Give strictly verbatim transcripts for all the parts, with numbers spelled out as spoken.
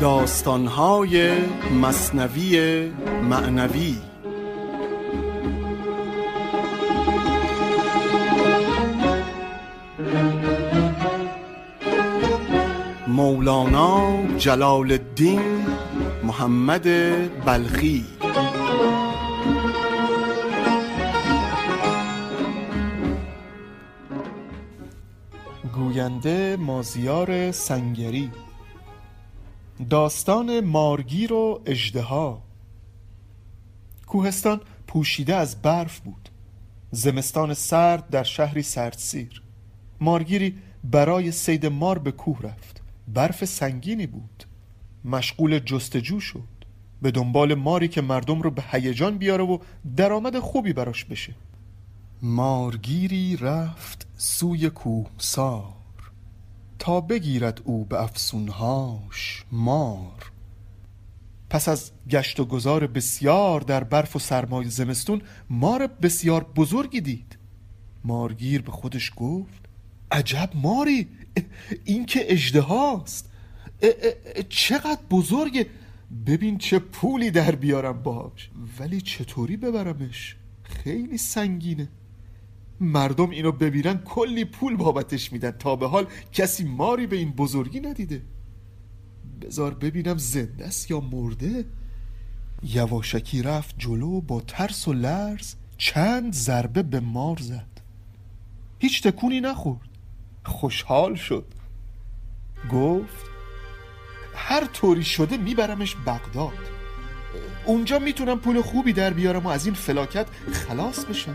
داستان‌های مثنوی معنوی مولانا جلال الدین محمد بلخی. گوینده مازیار سنگری. داستان مارگیر و اژدها. کوهستان پوشیده از برف بود. زمستان سرد در شهری سردسیر. مارگیری برای صید مار به کوه رفت. برف سنگینی بود. مشغول جستجو شد، به دنبال ماری که مردم رو به هیجان بیاره و درآمد خوبی براش بشه. مارگیری رفت سوی کوهسار، تا بگیرد او به افسونهاش مار. پس از گشت و گذار بسیار در برف و سرمای زمستون مار بسیار بزرگی دید. مارگیر به خودش گفت: عجب ماری، این که اژدهاست، چقدر بزرگه، ببین چه پولی در بیارم باش. ولی چطوری ببرمش؟ خیلی سنگینه. مردم اینو ببینن کلی پول بابتش میدن، تا به حال کسی ماری به این بزرگی ندیده. بذار ببینم زنده است یا مرده. یواشکی رفت جلو، با ترس و لرز چند ضربه به مار زد. هیچ تکونی نخورد. خوشحال شد. گفت: هر طوری شده میبرمش بغداد، اونجا میتونم پول خوبی در بیارم و از این فلاکت خلاص بشم.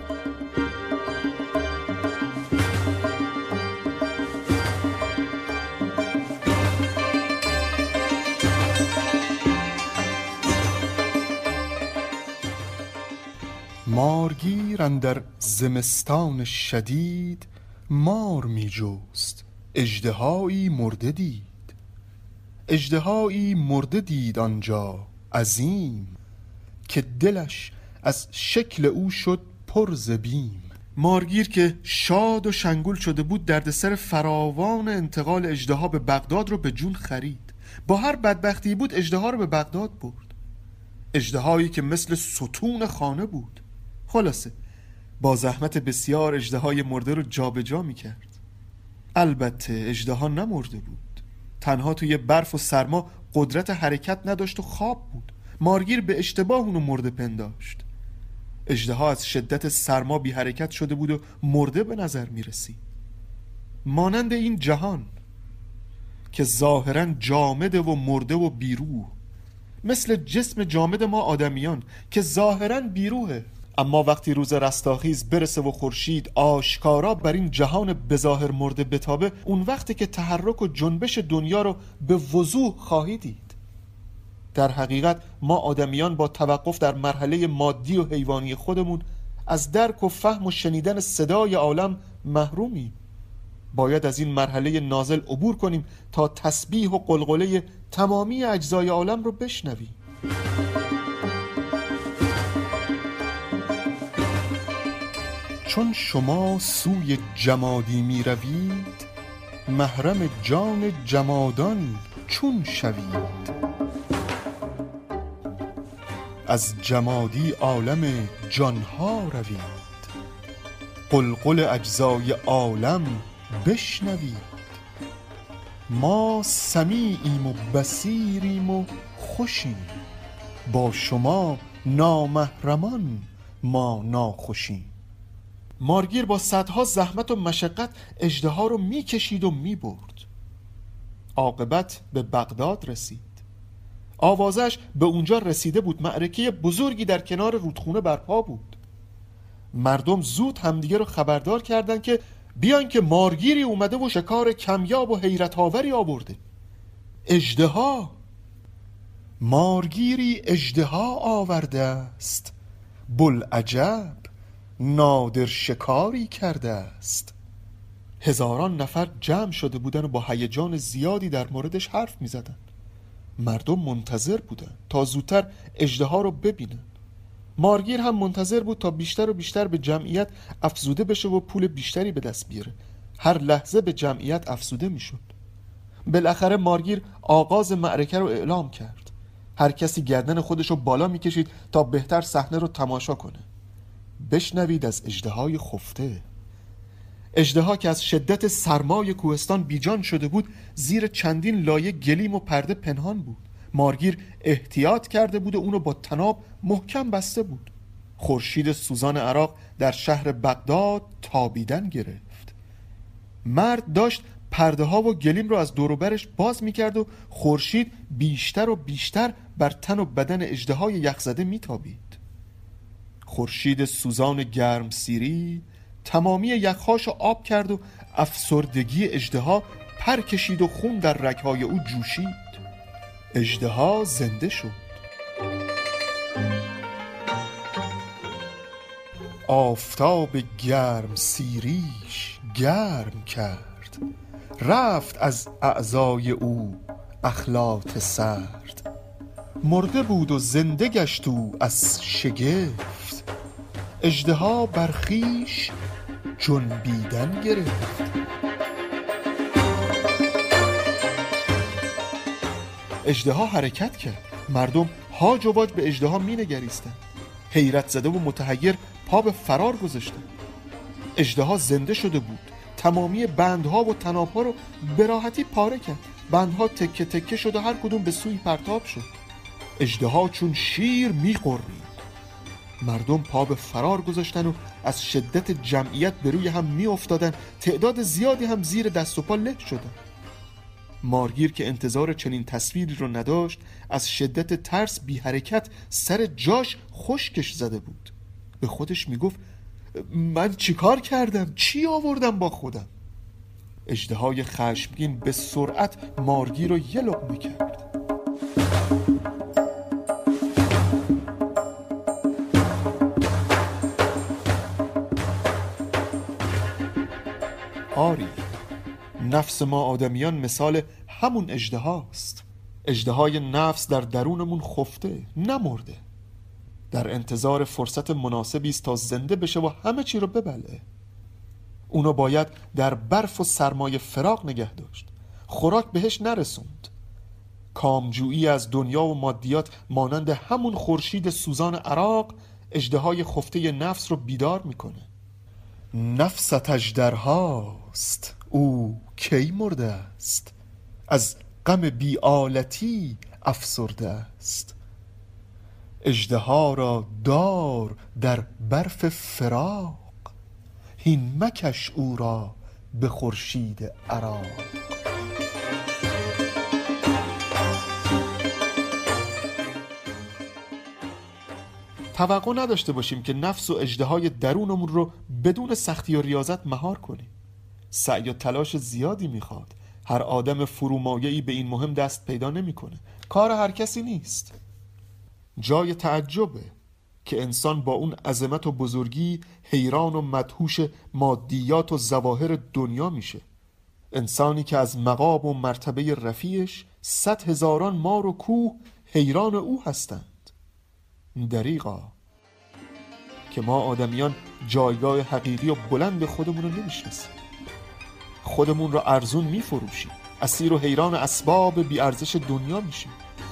مارگیر اندر زمستان شدید مار می جست، اژدهایی مرده دید. اژدهایی مرده دید آنجا عظیم، که دلش از شکل او شد پر ز بیم. مارگیر که شاد و شنگول شده بود، دردسر فراوان انتقال اژدها به بغداد رو به جون خرید. با هر بدبختی بود اژدها رو به بغداد برد. اژدهایی که مثل ستون خانه بود. خلاصه با زحمت بسیار اژدهای مرده رو جابجا می‌کرد. البته اژدها نمرده بود، تنها توی برف و سرما قدرت حرکت نداشت و خواب بود. مارگیر به اشتباه اونو مرده پنداشت. اژدها از شدت سرما بی حرکت شده بود و مرده به نظر می‌رسید. مانند این جهان که ظاهراً جامده و مرده و بیروح، مثل جسم جامد ما آدمیان که ظاهراً بیروحه، اما وقتی روز رستاخیز برسه و خورشید آشکارا بر این جهان بظاهر مرده بتابه، اون وقتی که تحرک و جنبش دنیا رو به وضوح خواهی دید. در حقیقت ما آدمیان با توقف در مرحله مادی و حیوانی خودمون از درک و فهم و شنیدن صدای عالم محرومیم. باید از این مرحله نازل عبور کنیم تا تسبیح و قلقله تمامی اجزای عالم رو بشنویم. چون شما سوی جمادی می روید، محرم جان جمادان چون شوید. از جمادی عالم جانها روید، قلقل اجزای عالم بشنوید. ما سمیعیم و بصیریم و خوشیم، با شما نامحرمان ما ناخوشیم. مارگیر با صدها زحمت و مشقت اژدها رو میکشید و میبرد. عاقبت به بغداد رسید. آوازش به اونجا رسیده بود. معرکه بزرگی در کنار رودخونه برپا بود. مردم زود همدیگه رو خبردار کردند که بیان که مارگیری اومده و شکار کمیاب و حیرت آوری آورده. اژدها. مارگیری اژدها آورده است، بوالعجب نادر شکاری کرده است. هزاران نفر جمع شده بودن و با هیجان زیادی در موردش حرف می زدن. مردم منتظر بودن تا زودتر اژدها رو ببینن. مارگیر هم منتظر بود تا بیشتر و بیشتر به جمعیت افزوده بشه و پول بیشتری به دست بیاره. هر لحظه به جمعیت افزوده می شد. بالاخره مارگیر آغاز معرکه رو اعلام کرد. هر کسی گردن خودش رو بالا میکشید تا بهتر صحنه رو تماشا کنه. بشنوید از اژدهای خفته. اژدها که از شدت سرمای کوهستان بیجان شده بود زیر چندین لایه گلیم و پرده پنهان بود. مارگیر احتیاط کرده بود و اونو با طناب محکم بسته بود. خورشید سوزان عراق در شهر بغداد تابیدن گرفت. مرد داشت پرده ها و گلیم رو از دور و برش باز میکرد و خورشید بیشتر و بیشتر بر تن و بدن اژدهای یخزده میتابید. خورشید سوزان گرم سیری تمامی یخهاشو آب کرد و افسردگی اژدها پر کشید و خون در رگ‌های او جوشید. اژدها زنده شد. آفتاب گرم سیریش گرم کرد، رفت از اعضای او اخلاط سرد. مرده بود و زنده گشت او از شگفت، اژدها بر خویش جنبیدن گرفت. اژدها حرکت کرد. مردم هاج و واج به اژدها می نگریستند. حیرت زده و متحیر پا به فرار گذاشتند. اژدها زنده شده بود. تمامی بندها و طنابها رو به راحتی پاره کرد. بندها تکه تکه شد و هر کدوم به سوی پرتاب شد. اژدها چون شیر می قرید. مردم پا به فرار گذاشتن و از شدت جمعیت به روی هم می افتادن. تعداد زیادی هم زیر دست و پا له شدن. مارگیر که انتظار چنین تصویری رو نداشت از شدت ترس بی حرکت سر جاش خشکش زده بود. به خودش می گفت من چیکار کردم؟ چی آوردم با خودم؟ اژدهای خشمگین به سرعت مارگیر رو یه لقمه کرد. آری، نفس ما آدمیان مثال همون اژدهاست. اژدهای نفس در درونمون خفته، نمرده، در انتظار فرصت مناسبی است تا زنده بشه و همه چی رو ببلعه. اونو باید در برف و سرمایه فراق نگه داشت، خوراک بهش نرسوند. کامجویی از دنیا و مادیات مانند همون خورشید سوزان عراق اژدهای خفته نفس رو بیدار میکنه. نفست اژدرهاست، او کی مرده است، از غم بی‌آلتی افسرده است. اژدها را دار در برف فراق، هین مکش او را به خورشید عراق. توقع نداشته باشیم که نفس و اژدهای درونمون رو بدون سختی و ریاضت مهار کنیم. سعی و تلاش زیادی میخواد. هر آدم فرومایه‌ای به این مهم دست پیدا نمیکنه. کار هر کسی نیست. جای تعجبه که انسان با اون عظمت و بزرگی حیران و مدهوش مادیات و ظواهر دنیا میشه. انسانی که از مقام و مرتبه رفیعش صد هزاران مار و کوه حیران او هستند. دریغا که ما آدمیان جایگاه حقیقی و بلند خودمون رو نمیشناسیم. خودمون رو ارزون میفروشیم، اسیر و حیران اسباب بی ارزش دنیا میشیم.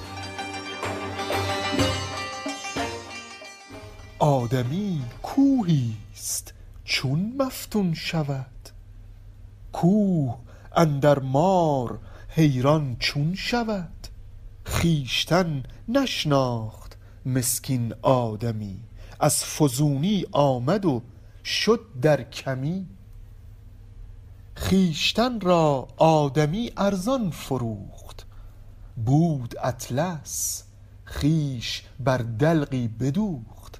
آدمی کوهیست چون مفتون شود، کوه اندر مار حیران چون شود. خیشتن نشناخت مسکین آدمی، از فزونی آمد و شد در کمی. خیشتن را آدمی ارزان فروخت، بود اطلس خیش بر دلقی بدوخت.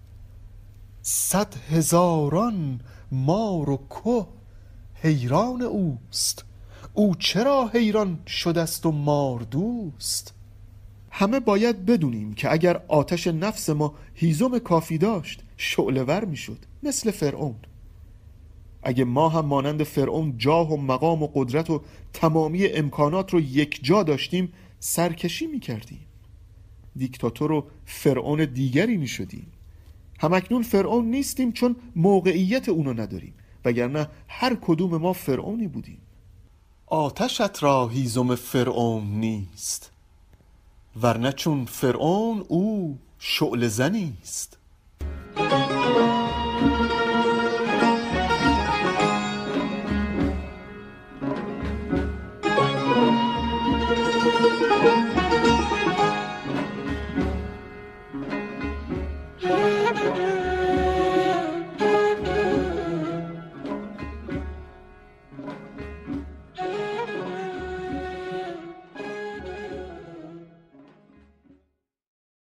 صد هزاران مار و که حیران اوست، او چرا حیران شدست و مار دوست. همه باید بدونیم که اگر آتش نفس ما هیزم کافی داشت شعله ور می شد، مثل فرعون. اگه ما هم مانند فرعون جاه و مقام و قدرت و تمامی امکانات رو یک جا داشتیم سرکشی می کردیم، دیکتاتور و فرعون دیگری می شدیم. همکنون فرعون نیستیم چون موقعیت اونو نداریم، وگرنه هر کدوم ما فرعونی بودیم. آتشت را هیزم فرعون نیست، ورنه چون فرعون او شعله زنی است.